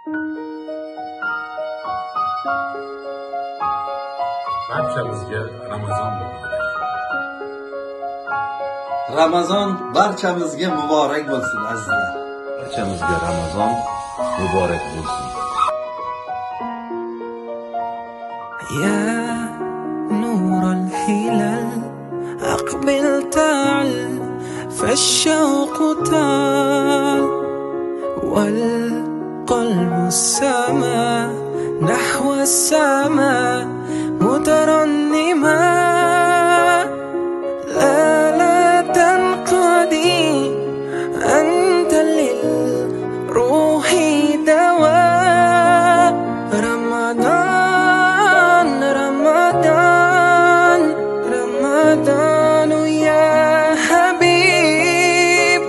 Barchamizga Ramazon muborak. Ramazon barchamizga muborak bo'lsin azizlar. Barchamizga Ramazon muborak bo'lsin. يا نور الهلال أقبل تعال فالشوق طال والقلب السما نحو السماء مترنما لا تنقضي أنت للروح دواء رمضان رمضان رمضان يا حبيب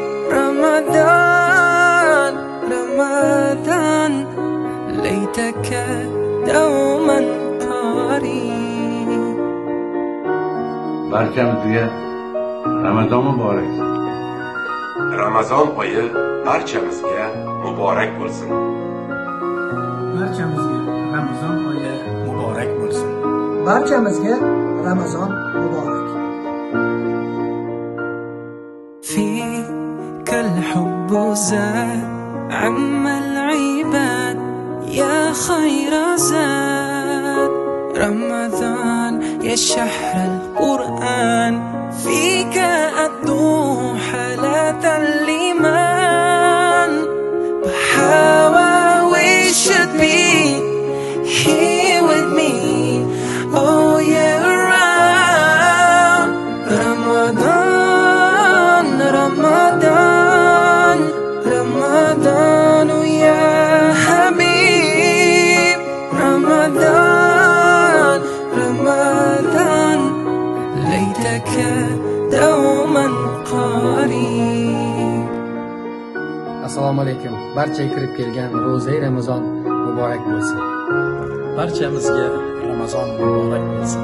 رمضان رمضان ليتك دوما قريب. Barchamizga Ramazon muborak. Ramazon oyi barchamizga muborak bo'lsin. Barchamizga Ramazon oyi muborak bo'lsin. Barchamizga Ramazon muborak. فيك الحب زاد عم العباد يا خير زاد رمضان يا شهر القرآن فيك أدعو حالة الإيمان. But how I wish you'd be here with me all year round. Ramadan, Ramadan, Ramadan ya Habib. Ramadan, Ramadan ليتك دوما قريب. Assalomu alaykum. Barchaga kirib kelgan ro'za Ramazon muborak bo'lsin. Barchamizga Ramazon muborak bo'lsin.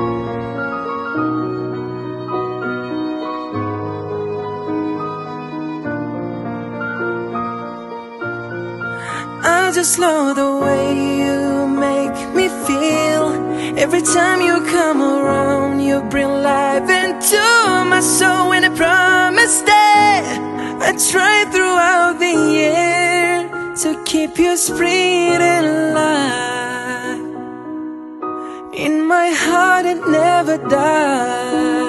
I just love the way you make me feel. Every time you come around, you bring life into my soul. And I promise that I try throughout the year to keep your spirit alive. In my heart it never dies.